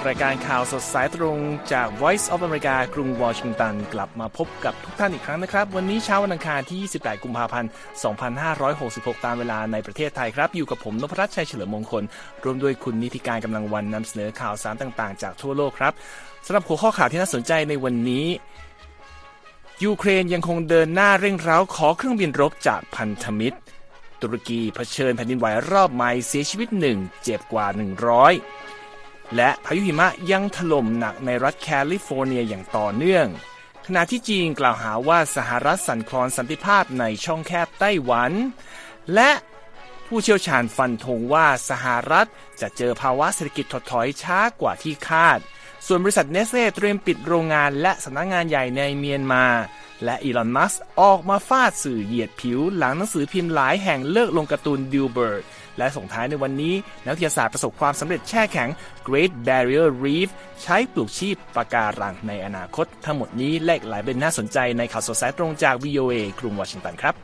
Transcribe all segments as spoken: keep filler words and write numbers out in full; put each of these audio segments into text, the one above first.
รายการข่าวสดสายตรงจาก Voice of America กรุงวอชิงตันกลับมาพบกับทุกท่านอีกครั้งนะครับวันนี้เช้าวันอังคารที่ยี่สิบแปดกุมภาพันธ์สองพันห้าร้อยหกสิบหกตามเวลาในประเทศไทยครับอยู่กับผมนพรัตน์ชัยเฉลิมมงคลรวมด้วยคุณนิติการกำลังวันนำเสนอข่าวสารต่างๆจากทั่วโลกครับสำหรับหัวข้อข่าวที่น่าสนใจในวันนี้ยูเครนยังคงเดินหน้าเร่งเร้าขอเครื่องบินรบจากพันธมิตรตุรกีเผชิญแผ่นดินไหวรอบใหม่เสียชีวิตหนึ่งเจ็บกว่าหนึ่งร้อยและพายุหิมะยังถล่มหนักในรัฐแคลิฟอร์เนียอย่างต่อเนื่องขณะที่จีนกล่าวหาว่าสหรัฐสั่นคลอนสันติภาพในช่องแคบไต้หวันและผู้เชี่ยวชาญฟันธงว่าสหรัฐจะเจอภาวะเศรษฐกิจถดถอยช้ากว่าที่คาดส่วนบริษัทเนสเล่เตรียมปิดโรงงานและสำนักงานใหญ่ในเมียนมาและอีลอนมัสก์ออกมาฟาดสื่อเหยียดผิวหลังหนังสือพิมพ์หลายแห่งเลิกลงการ์ตูนดิลเบิร์ตและส่งท้ายในวันนี้นักวิทยาศาสตร์ประสบความสำเร็จแช่แข็ง Great Barrier Reef ใช้ปลูกชีพปะการังในอนาคตทั้งหมดนี้และหลายประเด็นน่าสนใจในข่าวสดสายตรงจาก วี โอ เอ กรุงวอชิงตันครับ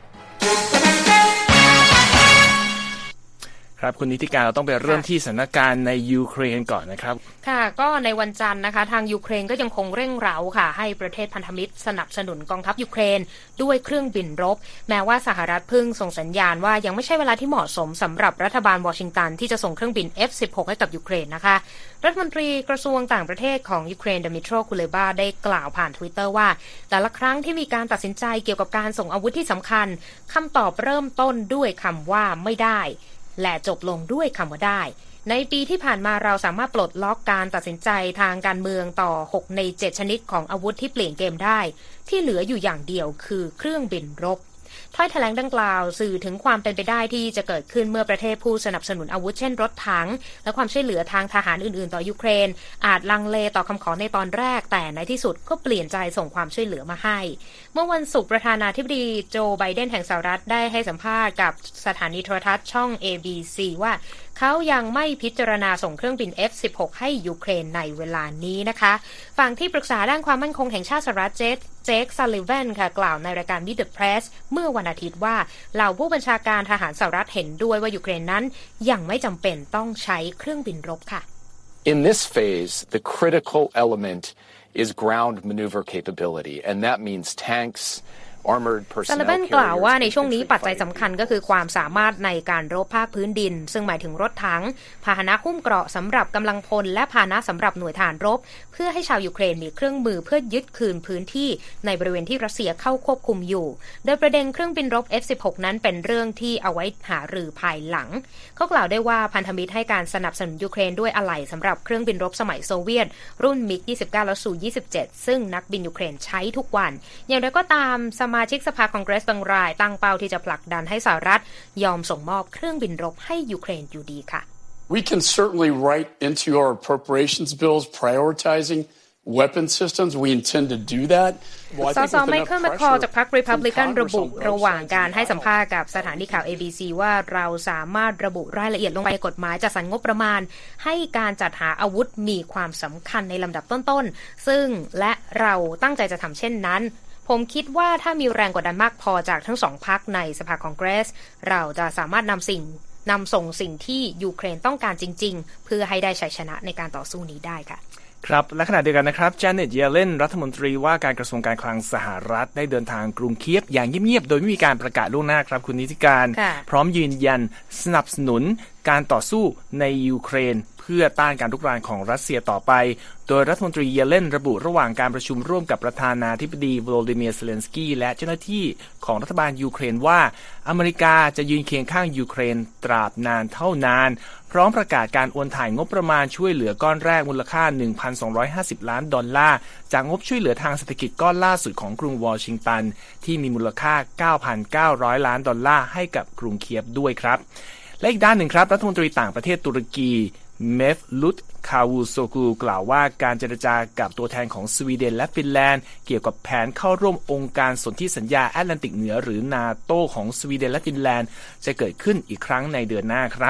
ครับคุณนิติการเราต้องไปเริ่มที่สถานการณ์ในยูเครนก่อนนะครับค่ะก็ในวันจันทร์นะคะทางยูเครนก็ยังคงเร่งเร้าค่ะให้ประเทศพันธมิตรสนับสนุนกองทัพยูเครนด้วยเครื่องบินรบแม้ว่าสหรัฐเพิ่งส่งสัญญาณว่ายังไม่ใช่เวลาที่เหมาะสมสำหรับรัฐบาลวอชิงตันที่จะส่งเครื่องบิน เอฟ สิบหก ให้กับยูเครนนะคะรัฐมนตรีกระทรวงต่างประเทศของยูเครนเดมิโตรคูเลบาได้กล่าวผ่าน Twitter ว่าแต่ละครั้งที่มีการตัดสินใจเกี่ยวกับการส่งอาวุธที่สำคัญคำตอบเริ่มต้นด้วยคำว่าไม่ได้และจบลงด้วยคำว่าได้ในปีที่ผ่านมาเราสามารถปลดล็อกการตัดสินใจทางการเมืองต่อหกในเจ็ดชนิดของอาวุธที่เปลี่ยนเกมได้ที่เหลืออยู่อย่างเดียวคือเครื่องบินรบถ้อยแถลงดังกล่าวสื่อถึงความเป็นไปได้ที่จะเกิดขึ้นเมื่อประเทศผู้สนับสนุนอาวุธเช่นรถถังและความช่วยเหลือทางทหารอื่นๆต่อยูเครนอาจลังเลต่อคำขอในตอนแรกแต่ในที่สุดก็เปลี่ยนใจส่งความช่วยเหลือมาให้เมื่อวันศุกร์ประธานาธิบดีโจไบเดนแห่งสหรัฐได้ให้สัมภาษณ์กับสถานีโทรทัศน์ช่อง เอ บี ซี ว่าเขายังไม่พิจารณาส่งเครื่องบิน เอฟ สิบหก ให้ยูเครนในเวลานี้นะคะฝั่งที่ปรึกษาด้านความมั่นคงแห่งชาติสหรัฐเจคเจคซัลลิแวนค่ะกล่าวในรายการ Meet the Press เมื่อวันอาทิตย์ว่าเหล่าผู้บัญชาการทหารสหรัฐเห็นด้วยว่ายูเครนนั้นยังไม่จำเป็นต้องใช้เครื่องบินรบค่ะ In this phase, the critical element is ground maneuver capability, and that means tanksซัลลิแวนกล่าวว่าในช่วงนี้ปัจจัยสำคัญก็คือความสามารถในการรบภาคพื้นดินซึ่งหมายถึงรถถังพาหนะหุ้มเกราะสำหรับกำลังพลและพาหนะสำหรับหน่วยทหารรบเพื่อให้ชาวยูเครนมีเครื่องมือเพื่อยึดคืนพื้นที่ในบริเวณที่รัสเซียเข้าควบคุมอยู่โดยประเด็นเครื่องบินรบ เอฟ สิบหก นั้นเป็นเรื่องที่เอาไว้หารือภายหลังเขากล่าวได้ว่าพันธมิตรให้การสนับสนุนยูเครนด้วยอะไหล่สำหรับเครื่องบินรบสมัยโซเวียตรุ่น มิก ยี่สิบเก้า และซู ยี่สิบเจ็ดซึ่งนักบินยูเครนใช้ทุกวันอย่างไรก็ตามสมาชิกสภาคองเกรสบางรายตั้งเป้าที่จะผลักดันให้สหรัฐยอมส่งมอบเครื่องบินรบให้ยูเครนอยู่ดีค่ะ We can certainly write into our appropriations bills prioritizing weapon systems. We intend to do that. สสไมเคิลแมคคอร์จากพรรครีพับลิกันระบุระหว่างการให้สัมภาษณ์กับสถานีข่าว เอ บี ซี ว่าเราสามารถระบุรายละเอียดลงไปในกฎหมายจัดสรรงบประมาณให้การจัดหาอาวุธมีความสำคัญในลำดับต้นๆซึ่งและเราตั้งใจจะทำเช่นนั้นผมคิดว่าถ้ามีแรงกดดันมากพอจากทั้งสองพรรคในสภาคองเกรสเราจะสามารถนำสิ่งนำส่งสิ่งที่ยูเครนต้องการจริงๆเพื่อให้ได้ชัยชนะในการต่อสู้นี้ได้ค่ะครับและขณะเดียวกันนะครับจาเน็ต เยเลนรัฐมนตรีว่าการกระทรวงการคลังสหรัฐได้เดินทางกรุงเคียฟอย่างเงียบๆโดยไม่มีการประกาศล่วงหน้าครับคุณนิติการพร้อมยืนยันสนับสนุนการต่อสู้ในยูเครนเพื่อต้านการรุกรานของรัสเซียต่อไปโดยรัฐมนตรีเยเลนระบุระหว่างการประชุมร่วมกับประธานาธิบดีโวโลดิเมียร์ เซเลนสกี้และเจ้าหน้าที่ของรัฐบาลยูเครนว่าอเมริกาจะยืนเคียงข้างยูเครนตราบนานเท่านานพร้อมประกาศการโอนถ่ายงบประมาณช่วยเหลือก้อนแรกมูลค่า หนึ่งพันสองร้อยห้าสิบ ล้านดอลลาร์จากงบช่วยเหลือทางเศรษฐกิจก้อนล่าสุดของกรุงวอชิงตันที่มีมูลค่า เก้าพันเก้าร้อย ล้านดอลลาร์ให้กับกรุงเคียฟด้วยครับและอีกด้านหนึ่งครับรัฐมนตรีต่างประเทศตุรกีเมฟลุตคาวูโซกูกล่าวว่าการเจรจากับตัวแทนของสวีเดนและฟินแลนด์เกี่ยวกับแผนเข้าร่วมองค์การสนธิสัญญาแอตแลนติกเหนือหรือนาโตของสวีเดนและฟินแลนด์จะเกิดขึ้นอีกครั้งในเดือนหน้าครับ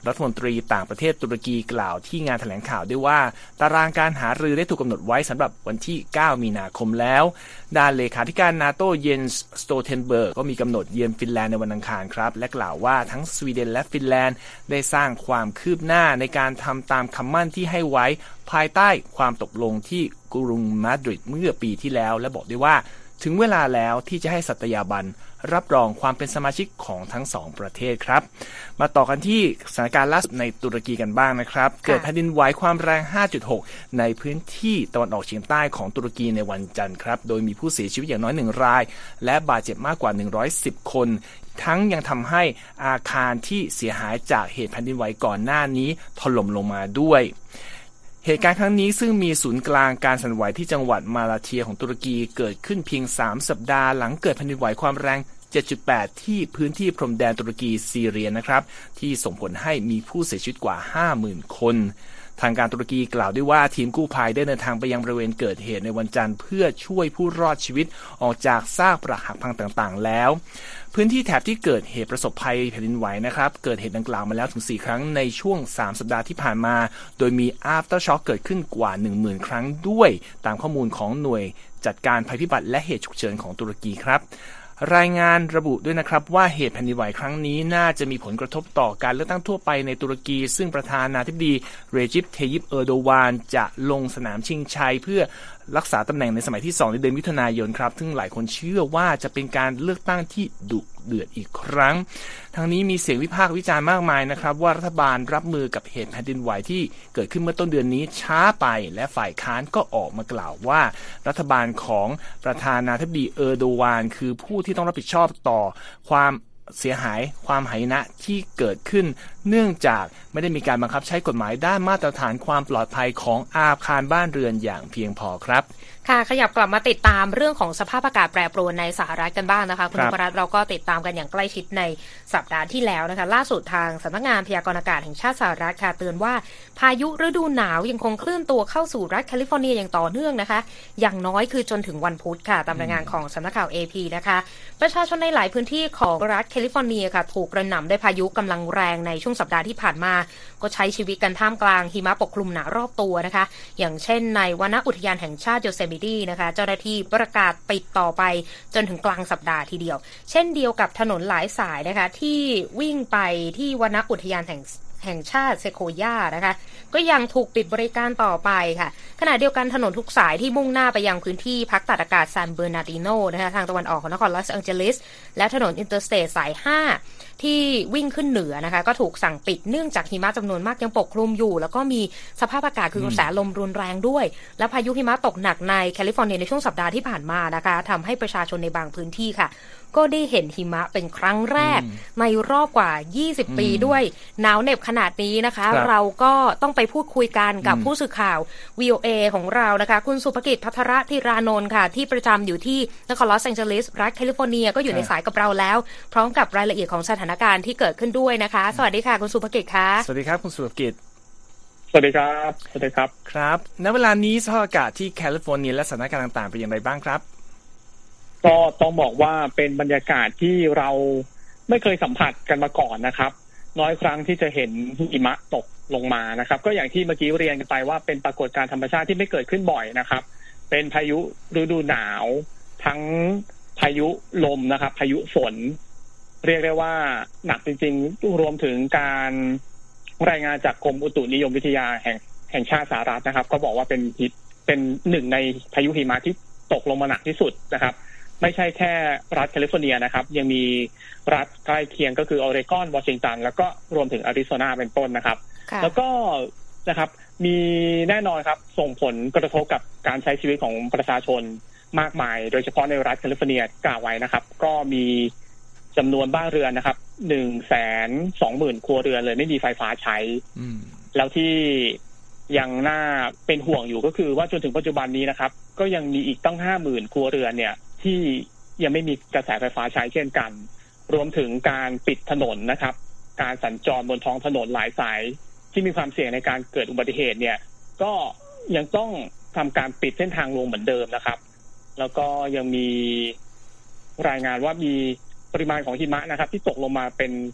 รัฐมนตรีต่างประเทศตุรกีกล่าวที่งานแถลงข่าวด้วยว่าตารางการหารือได้ถูกกำหนดไว้สำหรับวันที่เก้ามีนาคมแล้วด้านเลขาธิการนาโตเยนส์สโตเทนเบิร์กก็มีกำหนดเยือนฟินแลนด์ในวันอังคารครับและกล่าวว่าทั้งสวีเดนและฟินแลนด์ได้สร้างความคืบหน้าในการทำตามคำมั่นที่ให้ไว้ภายใต้ความตกลงที่กรุงมาดริดเมื่อปีที่แล้วและบอกด้วยว่าถึงเวลาแล้วที่จะให้สัตยาบันรับรองความเป็นสมาชิกของทั้งสองประเทศครับมาต่อกันที่สถานการณ์ล่าสุดในตุรกีกันบ้างนะครับเกิดแผ่นดินไหวความแรง ห้าจุดหก ในพื้นที่ตะวันออกเฉียงใต้ของตุรกีในวันจันทร์ครับโดยมีผู้เสียชีวิตอย่างน้อยหนึ่งรายและบาดเจ็บมากกว่าหนึ่งร้อยสิบคนทั้งยังทำให้อาคารที่เสียหายจากเหตุแผ่นดินไหวก่อนหน้านี้ถล่มลงมาด้วยเหตุการณ์ครั้งนี้ซึ่งมีศูนย์กลางการสั่นไหวที่จังหวัดมาลาเทียของตุรกีเกิดขึ้นเพียงสามสัปดาห์หลังเกิดแผ่นดินไหวความแรง เจ็ดจุดแปด ที่พื้นที่พรมแดนตุรกีซีเรียนะครับที่ส่งผลให้มีผู้เสียชีวิตกว่า ห้าหมื่น คนทางการตุรกีกล่าวด้วยว่าทีมกู้ภัยได้เดินทางไปยังบริเวณเกิดเหตุในวันจันทร์เพื่อช่วยผู้รอดชีวิตออกจากซากปรักหักพังต่างๆแล้วพื้นที่แถบที่เกิดเหตุประสบภัยแผ่นดินไหวนะครับเกิดเหตุดังกล่าวมาแล้วถึงสี่ครั้งในช่วงสามสัปดาห์ที่ผ่านมาโดยมี aftershock เกิดขึ้นกว่า หนึ่งหมื่น ครั้งด้วยตามข้อมูลของหน่วยจัดการภัยพิบัติและเหตุฉุกเฉินของตุรกีครับรายงานระบุด้วยนะครับว่าเหตุแผ่นดินไหวครั้งนี้น่าจะมีผลกระทบต่อการเลือกตั้งทั่วไปในตุรกีซึ่งประธานาธิบดีเรจิป เทยิป เออร์โดวานจะลงสนามชิงชัยเพื่อรักษาตำแหน่งในสมัยที่สองในเดือนมิถุนายนครับซึ่งหลายคนเชื่อว่าจะเป็นการเลือกตั้งที่ดุเดือดอีกครั้งทั้งนี้มีเสียงวิพากษ์วิจารณ์มากมายนะครับว่ารัฐบาลรับมือกับเหตุแผ่นดินไหวที่เกิดขึ้นเมื่อต้นเดือนนี้ช้าไปและฝ่ายค้านก็ออกมากล่าวว่ารัฐบาลของประธานาธิบดีเออร์โดวานคือผู้ที่ต้องรับผิดชอบต่อความเสียหายความหายนะที่เกิดขึ้นเนื่องจากไม่ได้มีการบังคับใช้กฎหมายด้านมาตรฐานความปลอดภัยของอาคารบ้านเรือนอย่างเพียงพอครับค่ะขยับกลับมาติดตามเรื่องของสภาพอากาศแปรปรวนในสหรัฐกันบ้างนะคะคุณนพรัตน์เราก็ติดตามกันอย่างใกล้ชิดในสัปดาห์ที่แล้วนะคะล่าสุดทางสำนักงานพยากรณ์อากาศแห่งชาติสหรัฐค่ะเตือนว่าพายุฤดูหนาวยังคงเคลื่อนตัวเข้าสู่รัฐแคลิฟอร์เนียอย่างต่อเนื่องนะคะอย่างน้อยคือจนถึงวันพุธค่ะตามรายงานของสำนักข่าว เอ พี นะคะประชาชนในหลายพื้นที่ของรัฐแคลิฟอร์เนียค่ะถูกกระหน่ำด้วยพายุกำลังแรงในช่วงสัปดาห์ที่ผ่านมาก็ใช้ชีวิตกันท่ามกลางหิมะปกคลุมหนารอบตัวนะคะอย่างเช่นในวนอุทยานแห่งชาติโยเซมิตีนะคะเจ้าหน้าที่ประกาศปิดต่อไปจนถึงกลางสัปดาห์ทีเดียวเช่นเดียวกับถนนหลายสายนะคะที่วิ่งไปที่วนอุทยานแห่งแห่งชาติเซโคย่านะคะก็ยังถูกปิดบริการต่อไปค่ะขณะเดียวกันถนนทุกสายที่มุ่งหน้าไปยังพื้นที่พักตากอากาศซานเบอร์นาร์ดิโนนะคะทางตะวันออกของนครลอสแองเจลิสและถนนอินเตอร์สเตทสายห้าที่วิ่งขึ้นเหนือนะคะก็ถูกสั่งปิดเนื่องจากหิมะจำนวนมากยังปกคลุมอยู่แล้วก็มีสภาพอากาศคือกระแสลมรุนแรงด้วยและพายุหิมะตกหนักในแคลิฟอร์เนียในช่วงสัปดาห์ที่ผ่านมานะคะทำให้ประชาชนในบางพื้นที่ค่ะก็ได้เห็นหิมะเป็นครั้งแรกในรอบกว่ายี่สิบปีด้วยหนาวเหน็บขนาดนี้นะคะเราก็ต้องไปพูดคุยกันกับผู้สื่อข่าว วี โอ เอ ของเรานะคะคุณสุภกิจภัทรธีรานนท์ค่ะที่ประจำอยู่ที่นครลอสแองเจลิสรัฐแคลิฟอร์เนียก็อยู่ในสายกับเราแล้วพร้อมกับรายละเอียดของสถานการณ์ที่เกิดขึ้นด้วยนะคะสวัสดีค่ะคุณสุภกิจค่ะสวัสดีครับคุณสุภกิจสวัสดีครับสวัสดีครับครับณเวลานี้สภาพอากาศที่แคลิฟอร์เนียและสถานการณ์ต่างๆเป็นอย่างไรบ้างครับก็ต้องบอกว่าเป็นบรรยากาศที่เราไม่เคยสัมผัสกันมาก่อนนะครับน้อยครั้งที่จะเห็นหิมะตกลงมานะครับก็อย่างที่เมื่อกี้เรียนกันไปว่าเป็นปรากฏการณ์ธรรมชาติที่ไม่เกิดขึ้นบ่อยนะครับเป็นพายุฤดูหนาวทั้งพายุลมนะครับพายุฝนเรียกได้ว่าหนักจริงๆรวมถึงการรายงานจากกรมอุตุนิยมวิทยาแห่งแห่งชาติสหรัฐนะครับก็บอกว่าเป็นเป็นหนึ่งในพายุหิมะที่ตกลงมาหนักที่สุดนะครับไม่ใช่แค่รัฐแคลิฟอร์เนียนะครับยังมีรัฐใกล้เคียงก็คือออเรกอนวอชิงตันแล้วก็รวมถึงอาริโซนาเป็นต้นนะครับแล้วก็นะครับมีแน่นอนครับส่งผลกระทบกับการใช้ชีวิตของประชาชนมากมายโดยเฉพาะในรัฐแคลิฟอร์เนียกล่าวไว้นะครับก็มีจำนวนบ้านเรือนนะครับหนึ่งแสนสองหมื่นครัวเรือนเลยไม่มีไฟฟ้าใช้แล้วที่ยังน่าเป็นห่วงอยู่ก็คือว่าจนถึงปัจจุบันนี้นะครับก็ยังมีอีกตั้งห้าหมื่นครัวเรือนเนี่ยที่ยังไม่มีกระแสไฟฟ้าใช้เช่นกันรวมถึงการปิดถนนนะครับการสัญจรบนท้องถนนหลายสายที่มีความเสี่ยงในการเกิดอุบัติเหตุเนี่ยก็ยังต้องทำการปิดเส้นทางลงเหมือนเดิมนะครับแล้วก็ยังมีรายงานว่ามีปริมาณของหิมะนะครับที่ตกลงมาเป็น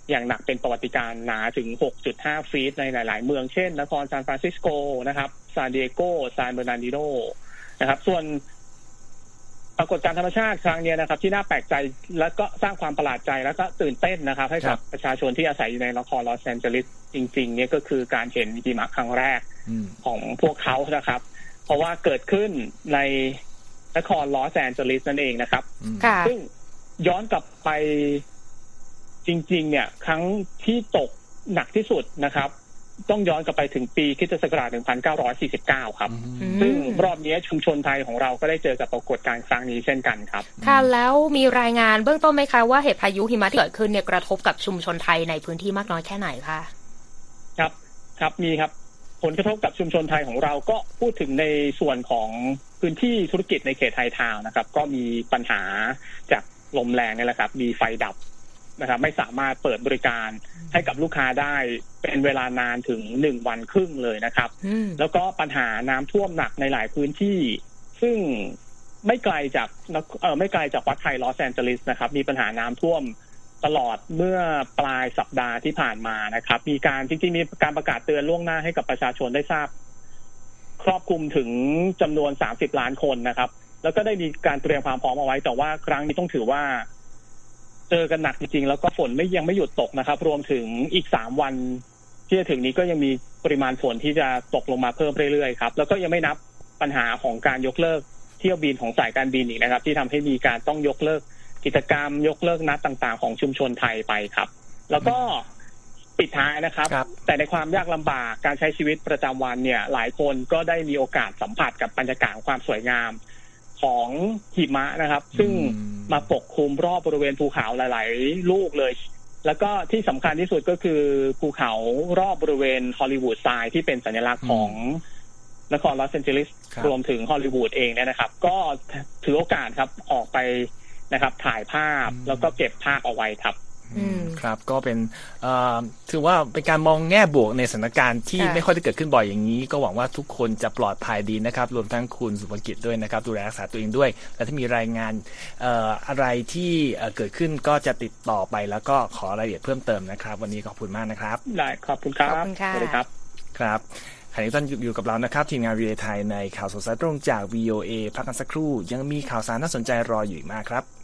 อย่างหนักเป็นประวัติการณ์หนาถึง หกจุดห้า ฟีตในหลายๆเมืองเช่นนครซานฟรานซิสโกนะครับซานดิเอโกซานเบอร์นันดิโนนะครับส่วนปรากฏการณ์ธรรมชาติครั้งนี้นะครับที่น่าแปลกใจและก็สร้างความประหลาดใจแล้วก็ตื่นเต้นนะครับให้กับประชาชนที่อาศัยอยู่ในนครลอสแอนเจลิสจริงๆเนี่ยก็คือการเห็นหิมะครั้งแรกของพวกเขานะครับเพราะว่าเกิดขึ้นในนครลอสแอนเจลิสนั่นเองนะครับซึ่งย้อนกลับไปจริงๆเนี่ยครั้งที่ตกหนักที่สุดนะครับต้องย้อนกลับไปถึงปีคริสตศักราชหนึ่งพันเก้าร้อยสี่สิบเก้าครับซึ่งรอบนี้ชุมชนไทยของเราก็ได้เจอกับปรากฏการณ์ครั้งนี้เช่นกันครับค่ะแล้วมีรายงานเบื้องต้นไหมคะว่าเหตุพายุหิมะที่เกิดขึ้นเนี่ยกระทบกับชุมชนไทยในพื้นที่มากน้อยแค่ไหนคะครับครับมีครับผลกระทบกับชุมชนไทยของเราก็พูดถึงในส่วนของพื้นที่ธุรกิจในเขตไทยทาวน์นะครับก็มีปัญหาจากลมแรงนี่แหละครับมีไฟดับนะครับไม่สามารถเปิดบริการให้กับลูกค้าได้เป็นเวลานานถึงหนึ่งวันครึ่งเลยนะครับแล้วก็ปัญหาน้ำท่วมหนักในหลายพื้นที่ซึ่งไม่ไกลจากเอ่อไม่ไกลจากวัดไทยลอสแอนเจลิสนะครับมีปัญหาน้ำท่วมตลอดเมื่อปลายสัปดาห์ที่ผ่านมานะครับมีการจริงๆมีการประกาศเตือนล่วงหน้าให้กับประชาชนได้ทราบครอบคลุมถึงจำนวนสามสิบล้านคนนะครับแล้วก็ได้มีการเตรียมความพร้อมเอาไว้แต่ว่าครั้งนี้ต้องถือว่าเจอกันหนักจริงๆแล้วก็ฝนไม่ยังไม่หยุดตกนะครับรวมถึงอีกสามวันที่จะถึงนี้ก็ยังมีปริมาณฝนที่จะตกลงมาเพิ่มเรื่อยๆครับแล้วก็ยังไม่นับปัญหาของการยกเลิกเที่ยวบินของสายการบินอีกนะครับที่ทำให้มีการต้องยกเลิกกิจกรรมยกเลิกนัดต่างๆของชุมชนไทยไปครับแล้วก็ปิดท้ายนะครับแต่ในความยากลำบากการใช้ชีวิตประจำวันเนี่ยหลายคนก็ได้มีโอกาสสัมผัสกับบรรยากาศความสวยงามของหิมะนะครับซึ่งมาปกคลุมรอบบริเวณภูเขาหลายๆลูกเลยแล้วก็ที่สำคัญที่สุดก็คือภูเขารอบบริเวณฮอลลีวูดไซด์ที่เป็นสัญลักษณ์ของนครลอสแอนเจลิสรวมถึงฮอลลีวูดเองเนี่ยนะครับก็ถือโอกาสครับออกไปนะครับถ่ายภาพแล้วก็เก็บภาพเอาไว้ครับครับก็เป็นถือว่าเป็นการมองแง่บวกในสถานการณ์ที่ไม่ค่อยได้เกิดขึ้นบ่อยอย่างนี้ก็หวังว่าทุกคนจะปลอดภัยดีนะครับรวมทั้งคุณสุภกิจด้วยนะครับดูแลรักษาตัวเองด้วยและถ้ามีรายงานอะไรที่เกิดขึ้นก็จะติดต่อไปแล้วก็ขอรายละเอียดเพิ่มเติมนะครับวันนี้ขอบคุณมากนะครับได้ขอบคุณครับขอบคุณค่ะสวัสดีครับครับขณะนี้ท่านอยู่กับเรานะครับทีมงานวี โอ เอ ไทยในข่าวสดสายตรงจาก วี โอ เอ พักกันสักครู่ยังมีข่าวสารน่าสนใจรออยู่อีกมากครับ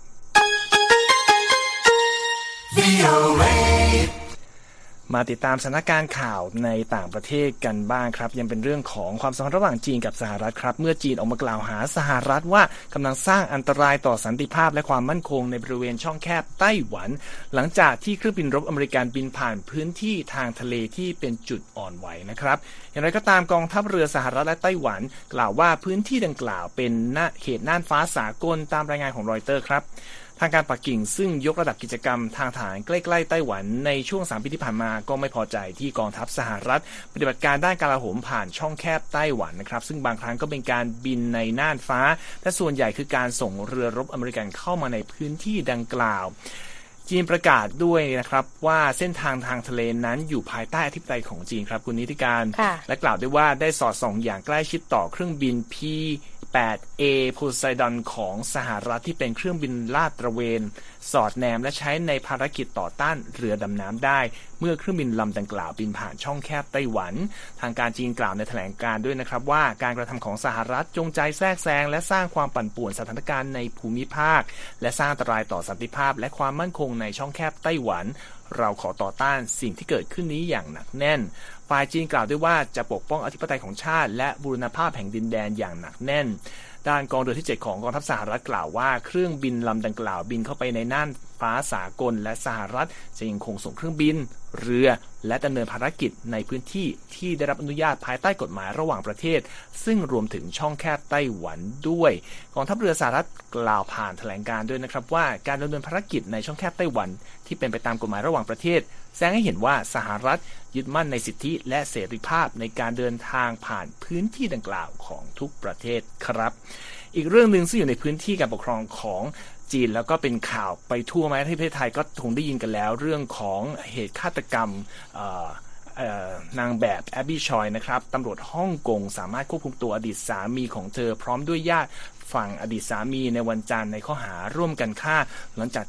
มาติดตามสถานการณ์ข่าวในต่างประเทศกันบ้างครับยังเป็นเรื่องของความสัมพันธ์ระหว่างจีนกับสหรัฐครับเมื่อจีนออกมากล่าวหาสหรัฐว่ากำลังสร้างอันตรายต่อสันติภาพและความมั่นคงในบริเวณช่องแคบไต้หวันหลังจากที่เครื่องบินรบอเมริกันบินผ่านพื้นที่ทางทะเลที่เป็นจุดอ่อนไหวนะครับอย่างไรก็ตามกองทัพเรือสหรัฐและไต้หวันกล่าวว่าพื้นที่ดังกล่าวเป็นเขตน่านฟ้าสากลตามรายงานของรอยเตอร์ครับทางการปักกิ่งซึ่งยกระดับกิจกรรมทางทหารใกล้ๆไต้หวันในช่วงสามปีที่ผ่านมาก็ไม่พอใจที่กองทัพสหรัฐปฏิบัติการด้านกลาโหมผ่านช่องแคบไต้หวันนะครับซึ่งบางครั้งก็เป็นการบินในน่านฟ้าแต่ส่วนใหญ่คือการส่งเรือรบอเมริกันเข้ามาในพื้นที่ดังกล่าวจีนประกาศด้วยนะครับว่าเส้นทางทางทะเลนั้นอยู่ภายใต้อธิปไตยของจีนครับคุณนิติการและกล่าวด้วยว่าได้สอดส่องอย่างใกล้ชิดต่อเครื่องบิน พี แปด เอ Poseidon ของสหรัฐที่เป็นเครื่องบินลาดตระเวนสอดแนมและใช้ในภารกิจต่อต้านเรือดำน้ำได้เมื่อเครื่องบินลำดังกล่าวบินผ่านช่องแคบไต้หวันทางการจีนกล่าวในแถลงการณ์ด้วยนะครับว่าการกระทำของสหรัฐจงใจแทรกแซงและสร้างความปั่นป่วนสถานการณ์ในภูมิภาคและสร้างอันตรายต่อสันติภาพและความมั่นคงในช่องแคบไต้หวันเราขอต่อต้านสิ่งที่เกิดขึ้นนี้อย่างหนักแน่นฝ่ายจีนกล่าวด้วยว่าจะปกป้องอธิปไตยของชาติและบูรณภาพแห่งดินแดนอย่างหนักแน่นด้านกองเรือที่เจ็ดของกองทัพสหรัฐกล่าวว่าเครื่องบินลำดังกล่าวบินเข้าไปในน่านฟ้าสากลและสหรัฐจะยังคงส่งเครื่องบินเรือและดำเนินภารกิจในพื้นที่ที่ได้รับอนุญาตภายใต้กฎหมายระหว่างประเทศซึ่งรวมถึงช่องแคบไต้หวันด้วยกองทัพเรือสหรัฐกล่าวผ่านแถลงการด้วยนะครับว่าการดำเนินภารกิจในช่องแคบไต้หวันที่เป็นไปตามกฎหมายระหว่างประเทศแสดงให้เห็นว่าสหรัฐยึดมั่นในสิทธิและเสรีภาพในการเดินทางผ่านพื้นที่ดังกล่าวของทุกประเทศครับอีกเรื่องนึงซึ่งอยู่ในพื้นที่การปกครองของจีนแล้วก็เป็นข่าวไปทั่วแม้ที่ประเทศไทยก็คงได้ยินกันแล้วเรื่องของเหตุฆาตกรรมนางแบบแอบบี้ชอยนะครับตำรวจฮ่องกงสามารถควบคุมตัวอดีตสามีของเธอพร้อมด้วยญาติฝั่งอดีตสามีในวันจันทร์ในข้อหาร่วมกันฆ่าหลังจากที่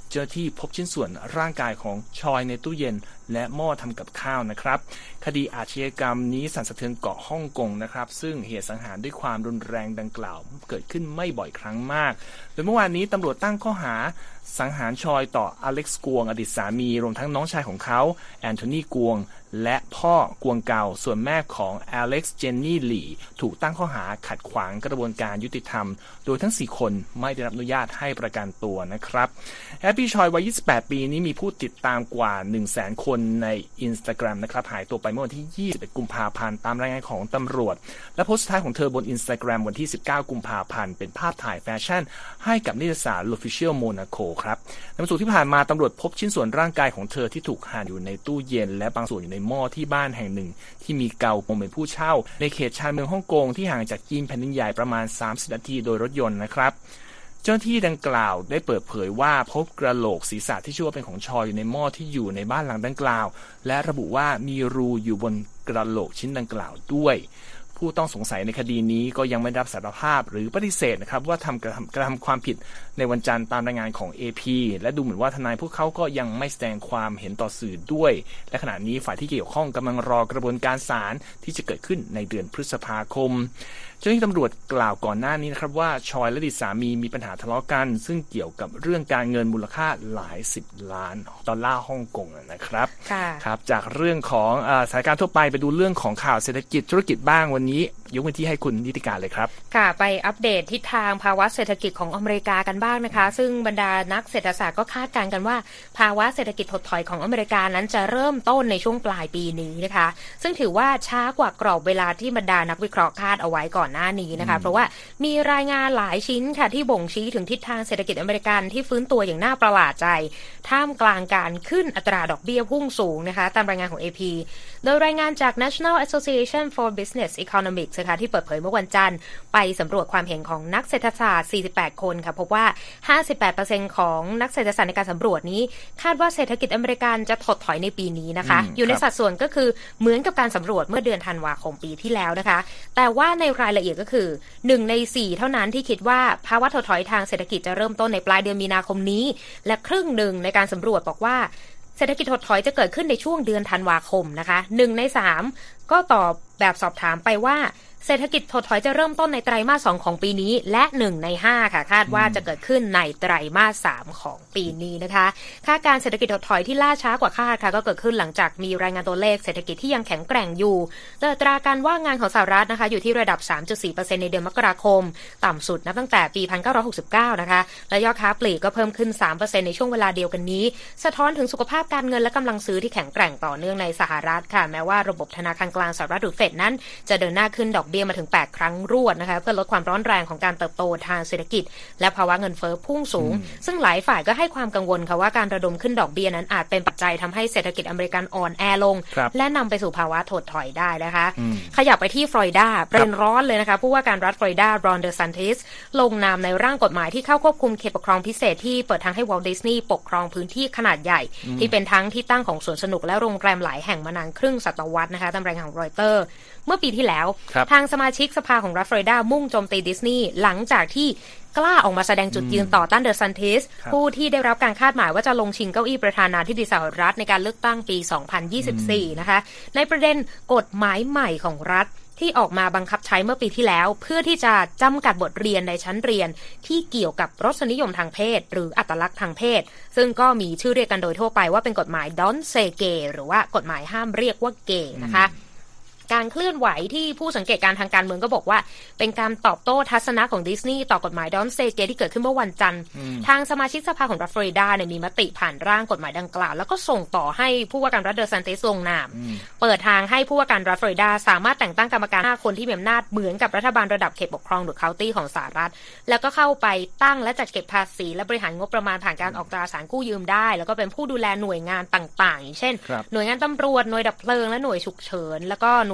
เจ้าที่พบชิ้นส่วนร่างกายของชอยในตู้เย็นและหม้อทำกับข้าวนะครับคดีอาชญากรรมนี้สั่นสะเทือนเกาะฮ่องกงนะครับซึ่งเหตุสังหารด้วยความรุนแรงดังกล่าวเกิดขึ้นไม่บ่อยครั้งมากโดยเมื่อวานนี้ตำรวจตั้งข้อหาสังหารชอยต่ออเล็กซ์กวงอดีตสามีรวมทั้งน้องชายของเขาแอนโทนีกวงและพ่อกวงเกาส่วนแม่ของอเล็กซ์เจนนี่หลี่ถูกตั้งข้อหาขัดขวางกระบวนการยุติธรรมโดยทั้งสี่คนไม่ได้รับอนุญาตให้ประกันตัวนะครับแอปปี้ชอยวัยยี่สิบแปดปีนี้มีผู้ติดตามกว่า หนึ่งแสน คนใน Instagram นะครับหายตัวไปเมื่อวันที่ยี่สิบเอ็ดกุมภาพันธ์ตามรายงานของตำรวจและโพสต์สุดท้ายของเธอบน Instagram วันที่สิบเก้ากุมภาพันธ์เป็นภาพถ่ายแฟชั่นให้กับนิตยสาร L'Officiel Monaco ครับในวันศุกร์ที่ผ่านมาตำรวจพบชิ้นส่วนร่างกายของเธอที่ถูกหั่นอยู่ในตู้เย็นและบางส่วนอยู่ในหม้อที่บ้านแห่งหนึ่งที่มีเกาคงเป็นผู้เช่าในเขตชานเมืองฮ่องกงที่ห่างจากจีนแผ่นดินใหญ่ประมาณสามสิบนาทีโดยรถยนต์นะครับเจ้าหน้าที่ดังกล่าวได้เปิดเผยว่าพบกระโหลกศีรษะที่เชื่อว่าเป็นของชอยอยู่ในหม้อที่อยู่ในบ้านหลังดังกล่าวและระบุว่ามีรูอยู่บนกระโหลกชิ้นดังกล่าวด้วยผู้ต้องสงสัยในคดีนี้ก็ยังไม่รับสารภาพหรือปฏิเสธนะครับว่าทำกระทำกระทำความผิดในวันจันทร์ตามรายงานของ เอ พี และดูเหมือนว่าทนายพวกเขาก็ยังไม่แสดงความเห็นต่อสื่อด้วยและขณะนี้ฝ่ายที่เกี่ยวข้องกำลังรอกระบวนการศาลที่จะเกิดขึ้นในเดือนพฤษภาคมเจ้าหน้าที่ตำรวจกล่าวก่อนหน้านี้นะครับว่าชอยและอดีตสามีมีปัญหาทะเลาะกันซึ่งเกี่ยวกับเรื่องการเงินมูลค่าหลายสิบล้านดอลลาร์ฮ่องกงนะครับครับจากเรื่องของสถานการณ์ทั่วไปไปดูเรื่องของข่าวเศรษฐกิจธุรกิจบ้างวันนี้ยกพื้นที่ให้คุณนิติการเลยครับค่ะไปอัปเดตทิศทางภาวะเศรษฐกิจของอเมริกากันบ้างนะคะซึ่งบรรดานักเศรษฐศาสตร์ก็คาดการณ์กันว่าภาวะเศรษฐกิจถดถอยของอเมริกานั้นจะเริ่มต้นในช่วงปลายปีนี้นะคะซึ่งถือว่าช้ากว่ากรอบเวลาที่บรรดานักวิเคราะห์คาดเอาไว้ก่อนหน้านี้นะคะเพราะว่ามีรายงานหลายชิ้นค่ะที่บ่งชี้ถึงทิศทางเศรษฐกิจอเมริกันที่ฟื้นตัวอย่างน่าประหลาดใจท่ามกลางการขึ้นอัตราดอกเบี้ยพุ่งสูงนะคะตามรายงานของ เอ พี โดยรายงานจาก National Association for Business Economics นะคะที่เปิดเผยเมื่อวันจันทร์ไปสำรวจความเห็นของนักเศรษฐศาสตร์สี่สิบแปดคนค่ะพบว่า ห้าสิบแปดเปอร์เซ็นต์ ของนักเศรษฐศาสตร์ในการสำรวจนี้คาดว่าเศรษฐกิจอเมริกันจะถดถอยในปีนี้นะคะอ อยู่ในสัดส่วนก็คือเหมือนกับการสำรวจเมื่อเดือนธันวาคมปีที่แล้วนะคะแต่ว่าในรายละเอียดก็คือหนึ่งในสี่เท่านั้นที่คิดว่าภาวะถดถอยทางเศรษฐกิจจะเริ่มต้นในปลายเดือนมีนาคมนี้และครึ่งหนึ่งในการสำรวจบอกว่าเศรษฐกิจถดถอยจะเกิดขึ้นในช่วงเดือนธันวาคมนะคะหนึ่งในสามก็ตอบแบบสอบถามไปว่าเศรษฐกิจถดถอยจะเริ่มต้นในไตรมาสสองของปีนี้และหนึ่งในห้าค่ะคาดว่าจะเกิดขึ้นในไตรมาสสามของปีนี้นะคะคาดการเศรษฐกิจถดถอยที่ล่าช้ากว่าคาดค่ะก็เกิดขึ้นหลังจากมีรายงานตัวเลขเศรษฐกิจที่ยังแข็งแกร่งอยู่โดยอัตราการว่างงานของสหรัฐนะคะอยู่ที่ระดับ สามจุดสี่เปอร์เซ็นต์ ในเดือนมกราคมต่ำสุดนับตั้งแต่ปีหนึ่งพันเก้าร้อยหกสิบเก้านะคะและยอดค้าปลีกก็เพิ่มขึ้น สามเปอร์เซ็นต์ ในช่วงเวลาเดียวกันนี้สะท้อนถึงสุขภาพการเงินและกำลังซื้อที่แข็งแกร่งต่อเนื่องในสหรัฐค่ะแม้ว่าระบบธนาคารกลางสหรัฐหรือเฟดนั้นจะเดินหน้าขึ้นดอกเบี้ยมาถึงแปดครั้งรวดนะคะเพื่อลดความร้อนแรงของการเติบโตทางเศรษฐกิจและภาวะเงินเฟ้อพุ่งสูงซึ่งหลายฝ่ายก็ให้ความกังวลค่ะว่าการระดมขึ้นดอกเบี้ยนั้นอาจเป็นปัจจัยทำให้เศรษฐกิจอเมริกันอ่อนแอลงและนำไปสู่ภาวะถดถอยได้นะคะขยับไปที่ฟลอริดาประเด็นร้อนเลยนะคะผู้ว่าการรัฐฟลอริดารอนเดอซันติสลงนามในร่างกฎหมายที่เข้าควบคุมเขตปกครองพิเศษที่เปิดทางให้วอลต์ดิสนีย์ปกครองพื้นที่ขนาดใหญ่ที่เป็นทั้งที่ตั้งของสวนสนุกและโรงแรมหลายแห่งมานานครึ่งศตวรรษนะคะตามรายงานของรอยเตอร์เมื่อปีที่แล้วทางสมาชิกสภาของรัฐฟลอริดามุ่งโจมตีดิสนีย์หลังจากที่กล้าออกมาแสดงจุดยืนต่อต้านเดอซันติสผู้ที่ได้รับการคาดหมายว่าจะลงชิงเก้าอี้ประธานาธิบดีสหรัฐในการเลือกตั้งปีสองพันยี่สิบสี่นะคะในประเด็นกฎหมายใหม่ของรัฐที่ออกมาบังคับใช้เมื่อปีที่แล้วเพื่อที่จะจำกัดบทเรียนในชั้นเรียนที่เกี่ยวกับรสนิยมทางเพศหรืออัตลักษณ์ทางเพศซึ่งก็มีชื่อเรียกกันโดยทั่วไปว่าเป็นกฎหมาย Don't Say Gay หรือว่ากฎหมายห้ามเรียกว่าเกย์นะคะการเคลื่อนไหวที่ผู้สังเกตการทางการเมืองก็บอกว่าเป็นการตอบโต้ทัศนะของดิสนีย์ต่อกฎหมาย Don't Say Gay ที่เกิดขึ้นเมื่อวันจันทร์ทางสมาชิกสภาของรัฐฟลอริดาเนี่ยมีมติผ่านร่างกฎหมายดังกล่าวแล้วก็ส่งต่อให้ผู้ว่าการรัฐเดอซันติสลงนามเปิดทางให้ผู้ว่าการรัฐฟลอริดาสามารถแต่งตั้งกรรมการห้าคนที่มีอำนาจเหมือนกับรัฐบาลระดับเขตปกครองหรือเคาน์ตี้ของสหรัฐแล้วก็เข้าไปตั้งและจัดเก็บภาษีและบริหารงบประมาณผ่านการออกตราสารกู้ยืมได้แล้วก็เป็นผู้ดูแลหน่วยงานต่างๆอย่างเช่นหน่วยงานตำรวจหน่วยดับเพลิงและหน่วยฉุกเฉินแล้วก็หน่วย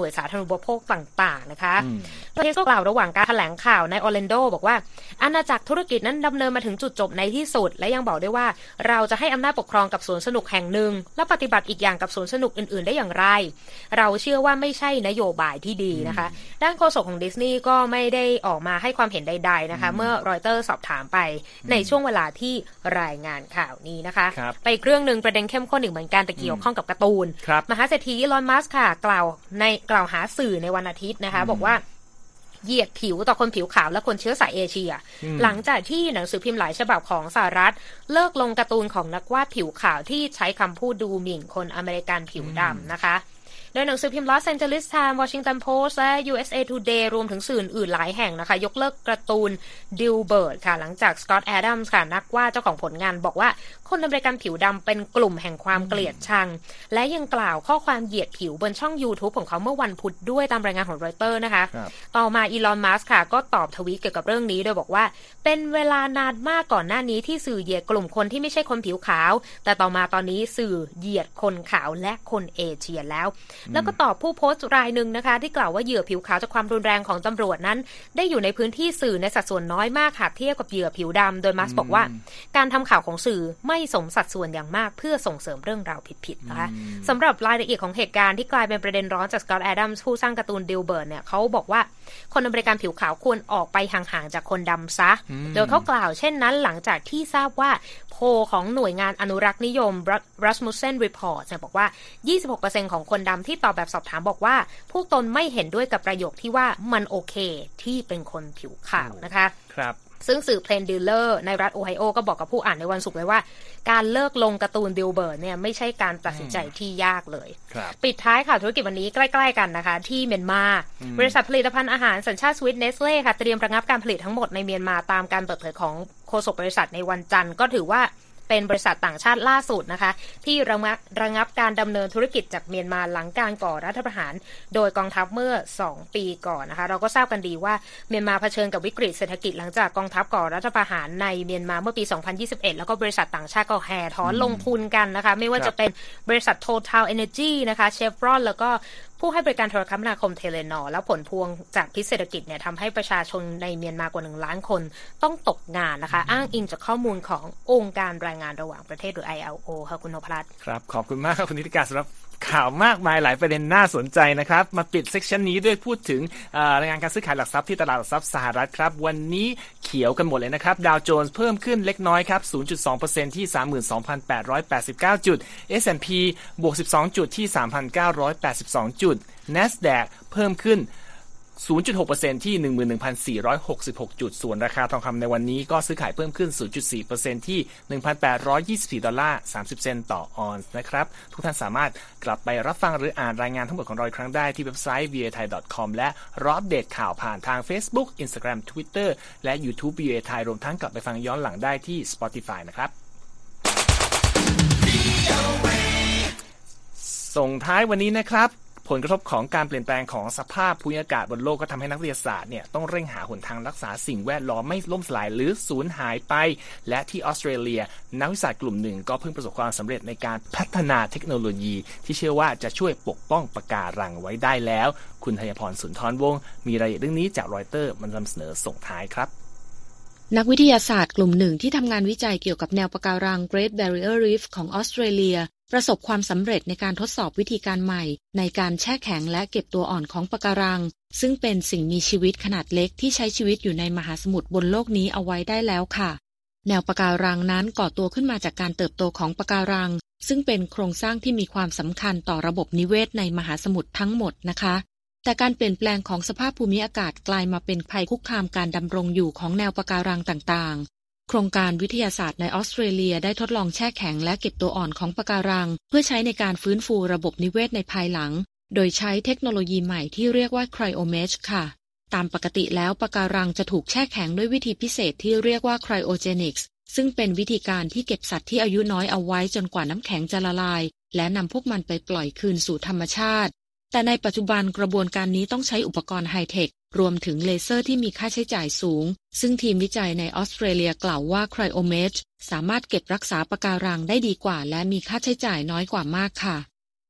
น่วยสาธารณูปโภคต่างๆนะคะประเทศก็กล่าวระหว่างการแถลงข่าวในออร์แลนโดบอกว่าอาณาจักรธุรกิจนั้นดำเนินมาถึงจุดจบในที่สุดและยังบอกด้วยว่าเราจะให้อำนาจปกครองกับสวนสนุกแห่งหนึ่งและปฏิบัติอีกอย่างกับสวนสนุกอื่นๆได้อย่างไรเราเชื่อว่าไม่ใช่นโยบายที่ดีนะคะด้านโฆษกของดิสนีย์ก็ไม่ได้ออกมาให้ความเห็นใดๆนะคะเมื่อรอยเตอร์สอบถามไปในช่วงเวลาที่รายงานข่าวนี้นะคะไปเรื่องนึงประเด็นเข้มข้นอีกเหมือนกันแต่เกี่ยวข้องกับการ์ตูนมหาเศรษฐีอีลอนมัสก์ค่ะกล่าวในกล่าวหาสื่อในวันอาทิตย์นะคะบอกว่าเหยียดผิวต่อคนผิวขาวและคนเชื้อสายเอเชียหลังจากที่หนังสือพิมพ์หลายฉบับของสหรัฐเลิกลงการ์ตูนของนักวาดผิวขาวที่ใช้คำพูดดูหมิ่นคนอเมริกันผิวดำนะคะโดยหนังสือพิมพ์ Los Angeles Times Washington Post และ ยู เอส เอ Today รวมถึงสื่ออื่นหลายแห่งนะคะยกเลิกการ์ตูน Dilbert ค่ะหลังจาก Scott Adams ค่ะนักวาดเจ้าของผลงานบอกว่าคนอเมริกันผิวดำเป็นกลุ่มแห่งความเกลียดชังและยังกล่าวข้อความเหยียดผิวบนช่อง YouTube ของเขาเมื่อวันพุธด้วยตามรายงานของรอยเตอร์นะคะต่อมาอีลอนมัสก์ค่ะก็ตอบทวีตเกี่ยวกับเรื่องนี้โดยบอกว่าเป็นเวลานานมากก่อนหน้านี้ที่สื่อเหยียดกลุ่มคนที่ไม่ใช่คนผิวขาวแต่ต่อมาตอนนี้สื่อเหยียดคนขาวและคนเอเชียแล้วแล้วก็ตอบผู้โพสต์รายหนึ่งนะคะที่กล่าวว่าเหยื่อผิวขาวจากความรุนแรงของตำรวจนั้นได้อยู่ในพื้นที่สื่อในสัดส่วนน้อยมากหากเทียบกับเหยื่อผิวดำโดยมัสก์บอกว่าการทำข่าวของสื่อไม่สมสัดส่วนอย่างมากเพื่อส่งเสริมเรื่องราวผิดๆนะคะสำหรับรายละเอียดของเหตุการณ์ที่กลายเป็นประเด็นร้อนจากสกอตต์แอดัมส์ผู้สร้างการ์ตูนดิลเบิร์ตเนี่ยเขาบอกว่าคนอเมริกันผิวขาวควรออกไปห่างๆจากคนดำซะโดยเขากล่าวเช่นนั้นหลังจากที่ทราบว่าโพลของหน่วยงานอนุรักษ์นิยม Rasmussen Report เนี่ยบอกว่า ยี่สิบหกเปอร์เซ็นต์ ของคนดำที่ตอบแบบสอบถามบอกว่าพวกตนไม่เห็นด้วยกับประโยคที่ว่ามันโอเคที่เป็นคนผิวขาวนะคะครับซึ่งสื่อเพลนดิลเลอร์ในรัฐโอไฮโอก็บอกกับผู้อ่านในวันศุกร์เลยว่าการเลิกลงการ์ตูนดิลเบิร์ตเนี่ยไม่ใช่การตัดสินใจที่ยากเลยปิดท้ายข่าวธุรกิจวันนี้ใกล้ๆกันนะคะที่เมียนมาบริษัทผลิตภัณฑ์อาหารสัญชาติสวิสเนสเล่ค่ะเตรียมระงับการผลิตทั้งหมดในเมียนมาตามการเปิดเผยของโฆษกบริษัทในวันจันทร์ก็ถือว่าเป็นบริษัทต่างชาติล่าสุดนะคะที่ระงับระงับการดำเนินธุรกิจจากเมียนมาหลังการก่อรัฐประหารโดยกองทัพเมื่อสองปีก่อนนะคะเราก็ทราบกันดีว่าเมียนมาเผชิญกับวิกฤตเศรษฐกิจหลังจากกองทัพก่อรัฐประหารในเมียนมาเมื่อปีสองพันยี่สิบเอ็ดแล้วก็บริษัทต่างชาติก็แห่ถอนลงทุนกันนะคะไม่ว่าจะเป็นบริษัท Total Energy นะคะ Chevron แล้วก็ผู้ให้บริการโทรคมนาคมเทเลนอร์แล้วผลพวงจากพิษเศรษฐกิจเนี่ยทำให้ประชาชนในเมียนมากว่าหนึ่งล้านคนต้องตกงานนะคะอ้างอิงจากข้อมูลขององค์การรายงานระหว่างประเทศหรือ ไอ แอล โอ ค่ะคุณนพรัตน์ครับขอบคุณมากครับคุณนิติการสำหรับข่าวมากมายหลายประเด็นน่าสนใจนะครับมาปิดเซกชันนี้ด้วยพูดถึงรายงานการซื้อขายหลักทรัพย์ที่ตลาดหลักทรัพย์สหรัฐครับวันนี้เขียวกันหมดเลยนะครับดาวโจนส์เพิ่มขึ้นเล็กน้อยครับ ศูนย์จุดสองเปอร์เซ็นต์ ที่ สามหมื่นสองพันแปดร้อยแปดสิบเก้า จุด เอส แอนด์ พี บวกสิบสองจุดที่ สามพันเก้าร้อยแปดสิบสอง จุด NASDAQ เพิ่มขึ้น ศูนย์จุดหกเปอร์เซ็นต์ ที่ หนึ่งหมื่นหนึ่งพันสี่ร้อยหกสิบหก จุดส่วนราคาทองคำในวันนี้ก็ซื้อขายเพิ่มขึ้น ศูนย์จุดสี่เปอร์เซ็นต์ ที่ หนึ่งพันแปดร้อยยี่สิบสี่ดอลลาร์สามสิบเซนต์ต่อออนซ์นะครับทุกท่านสามารถกลับไปรับฟังหรืออ่านรายงานทั้งหมดของเราอีกครั้งได้ที่เว็บไซต์ วี โอ เอ ไทย ดอท คอม และรออัปเดตข่าวผ่านทาง Facebook Instagram Twitter และ YouTube วี โอ เอ ไทยรวมทั้งกลับไปฟังย้อนหลังได้ที่ Spotify นะครับส่งท้ายวันนี้นะครับผลกระทบของการเปลี่ยนแปลงของสภาพภูมิอากาศบนโลกก็ทำให้นักวิทยาศาสตร์เนี่ยต้องเร่งหาหนทางรักษาสิ่งแวดล้อมไม่ล่มสลายหรือสูญหายไปและที่ออสเตรเลียนักวิทยาศาสตร์กลุ่มหนึ่งก็เพิ่งประสบความสำเร็จในการพัฒนาเทคโนโลยีที่เชื่อว่าจะช่วยปกป้องปะการังไว้ได้แล้วคุณธัญพรสุนทรวงศ์มีรายละเอียดเรื่องนี้จากรอยเตอร์มานำเสนอส่งท้ายครับนักวิทยาศาสตร์กลุ่มหนึ่งที่ทำงานวิจัยเกี่ยวกับแนวปะการัง Great Barrier Reef ของออสเตรเลียประสบความสำเร็จในการทดสอบวิธีการใหม่ในการแช่แข็งและเก็บตัวอ่อนของปะการังซึ่งเป็นสิ่งมีชีวิตขนาดเล็กที่ใช้ชีวิตอยู่ในมหาสมุทรบนโลกนี้เอาไว้ได้แล้วค่ะแนวปะการังนั้นก่อตัวขึ้นมาจากการเติบโตของปะการังซึ่งเป็นโครงสร้างที่มีความสำคัญต่อระบบนิเวศในมหาสมุทรทั้งหมดนะคะแต่การเปลี่ยนแปลงของสภาพภูมิอากาศกลายมาเป็นภัยคุกคามการดำรงอยู่ของแนวปะการังต่างๆโครงการวิทยาศาสตร์ในออสเตรเลียได้ทดลองแช่แข็งและเก็บตัวอ่อนของปะการังเพื่อใช้ในการฟื้นฟูระบบนิเวศในภายหลังโดยใช้เทคโนโลยีใหม่ที่เรียกว่า Cryomesh ค่ะตามปกติแล้วปะการังจะถูกแช่แข็งด้วยวิธีพิเศษที่เรียกว่า Cryogenics ซึ่งเป็นวิธีการที่เก็บสัตว์ที่อายุน้อยเอาไว้จนกว่าน้ำแข็งจะละลายและนำพวกมันไปปล่อยคืนสู่ธรรมชาติแต่ในปัจจุบันกระบวนการนี้ต้องใช้อุปกรณ์ไฮเทครวมถึงเลเซอร์ที่มีค่าใช้จ่ายสูงซึ่งทีมวิจัยในออสเตรเลียกล่าวว่า Cryomesh สามารถเก็บรักษาปะการังได้ดีกว่าและมีค่าใช้จ่ายน้อยกว่ามากค่ะ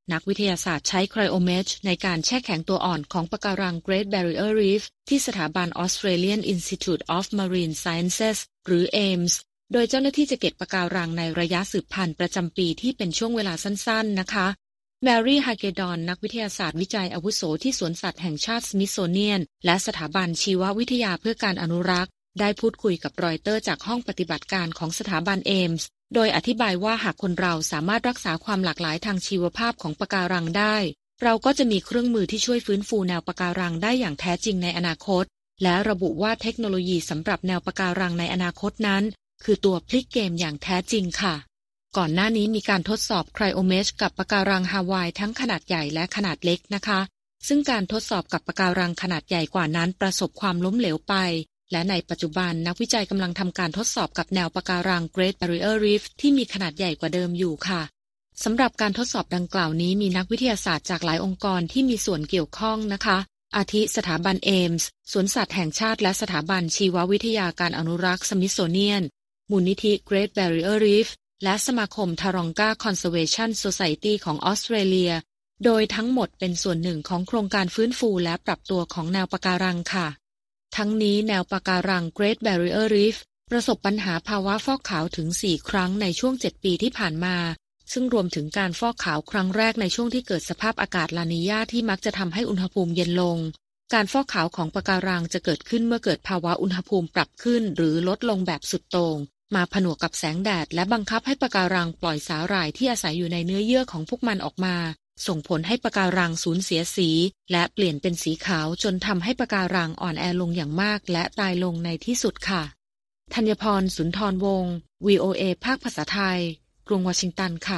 นักวิทยาศาสตร์ใช้ไครโอเมทรในการแช่แข็งตัวอ่อนของปะการัง Great Barrier Reef ที่สถาบัน Australian Institute of Marine Sciences หรือ เอ เอ็ม เอส โดยเจ้าหน้าที่จะเก็บปะการังในระยะสืบพันธุ์ประจำปีที่เป็นช่วงเวลาสั้นๆนะคะแมรี่ ฮาเกดอนนักวิทยาศาสตร์วิจัยอาวุโสที่สวนสัตว์แห่งชาติ Smithsonian และสถาบันชีววิทยาเพื่อการอนุรักษ์ได้พูดคุยกับรอยเตอร์จากห้องปฏิบัติการของสถาบัน เอ เอ็ม เอส โดยอธิบายว่าหากคนเราสามารถรักษาความหลากหลายทางชีวภาพของปะการังได้เราก็จะมีเครื่องมือที่ช่วยฟื้นฟูแนวปะการังได้อย่างแท้จริงในอนาคตและระบุว่าเทคโนโลยีสำหรับแนวปะการังในอนาคตนั้นคือตัวพลิกเกมอย่างแท้จริงค่ะก่อนหน้านี้มีการทดสอบไครโอเมทรกับปะการังฮาวายทั้งขนาดใหญ่และขนาดเล็กนะคะซึ่งการทดสอบกับปะการังขนาดใหญ่กว่านั้นประสบความล้มเหลวไปและในปัจจุบันนักวิจัยกำลังทำการทดสอบกับแนวปะการัง Great Barrier Reef ที่มีขนาดใหญ่กว่าเดิมอยู่ค่ะสำหรับการทดสอบดังกล่าวนี้มีนักวิทยาศาสตร์จากหลายองค์กรที่มีส่วนเกี่ยวข้องนะคะอาทิสถาบัน เอ เอ็ม เอส สวนสัตว์แห่งชาติและสถาบันชีววิทยาการอนุรักษ์ Smithsonian มูลนิธิ Great Barrier Reef และสมาคม Taronga Conservation Society ของออสเตรเลียโดยทั้งหมดเป็นส่วนหนึ่งของโครงการฟื้นฟูและปรับตัวของแนวปะการังค่ะทั้งนี้แนวปะการัง Great Barrier Reef ประสบปัญหาภาวะฟอกขาวถึงสี่ครั้งในช่วงเจ็ดปีที่ผ่านมาซึ่งรวมถึงการฟอกขาวครั้งแรกในช่วงที่เกิดสภาพอากาศลานีญาที่มักจะทำให้อุณหภูมิเย็นลงการฟอกขาวของปะการังจะเกิดขึ้นเมื่อเกิดภาวะอุณหภูมิปรับขึ้นหรือลดลงแบบสุดโต่งมาผนวกกับแสงแดดและบังคับให้ปะการังปล่อยสาหร่ายที่อาศัยอยู่ในเนื้อเยื่อของพวกมันออกมาส่งผลให้ปะการังสูญเสียสีและเปลี่ยนเป็นสีขาวจนทำให้ปะการังอ่อนแอลงอย่างมากและตายลงในที่สุดค่ะธัญพรสุนทรวงศ์ วี โอ เอ ภาคภาษาไทยกรุงวอชิงตันค่ะ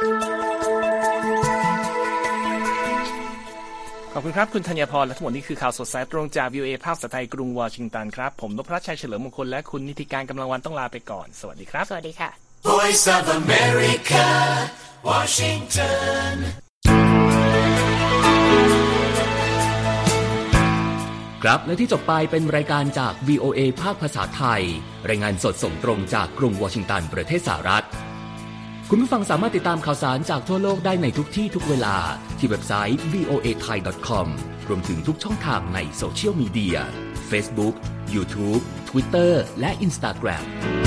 ขอบคุณครับคุณธัญพรและทั้งหมดนี้คือข่าวสดสายตรงจาก วี โอ เอ ภาคภาษาไทยกรุงวอชิงตันครับผมนพรัชชัยเฉลิมมงคลและคุณนิติการกำลังวันต้องลาไปก่อนสวัสดีครับสวัสดีค่ะ Voice of America Washington ครับและที่จบไปเป็นรายการจาก วี โอ เอ ภาคภาษาไทยรายงานสดส่งตรงจากกรุงวอชิงตันประเทศสหรัฐคุณผู้ฟังสามารถติดตามข่าวสารจากทั่วโลกได้ในทุกที่ทุกเวลาที่เว็บไซต์ วี โอ เอ ไทย ดอท คอม รวมถึงทุกช่องทางในโซเชียลมีเดีย Facebook YouTube Twitter และ Instagram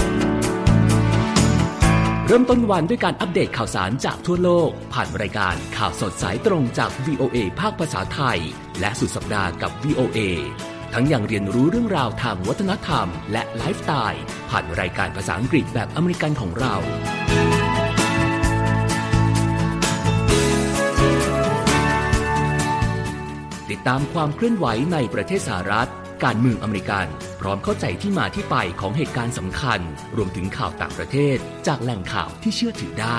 เริ่มต้นวันด้วยการอัปเดตข่าวสารจากทั่วโลกผ่านรายการข่าวสดสายตรงจาก วี โอ เอ ภาคภาษาไทยและสุดสัปดาห์กับ วี โอ เอ ทั้งยังเรียนรู้เรื่องราวทางวัฒนธรรมและไลฟ์สไตล์ผ่านรายการภาษาอังกฤษแบบอเมริกันของเราติดตามความเคลื่อนไหวในประเทศสหรัฐการเมืองอเมริกันพร้อมเข้าใจที่มาที่ไปของเหตุการณ์สำคัญรวมถึงข่าวต่างประเทศจากแหล่งข่าวที่เชื่อถือได้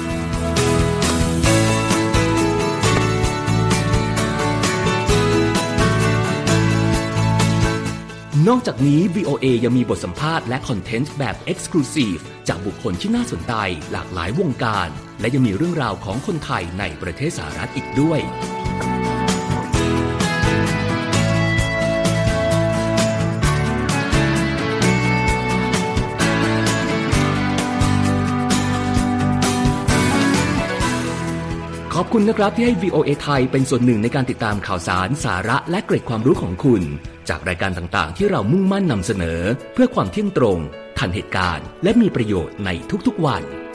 นอกจากนี้ วี โอ เอ ยังมีบทสัมภาษณ์และคอนเทนต์แบบ Exclusive จากบุคคลที่น่าสนใจหลากหลายวงการและยังมีเรื่องราวของคนไทยในประเทศสหรัฐอีกด้วยขอบคุณนะครับที่ให้ วี โอ เอ ไทยเป็นส่วนหนึ่งในการติดตามข่าวสารสาระและเกร็ดความรู้ของคุณจากรายการต่างๆที่เรามุ่งมั่นนำเสนอเพื่อความเที่ยงตรงทันเหตุการณ์และมีประโยชน์ในทุกๆวัน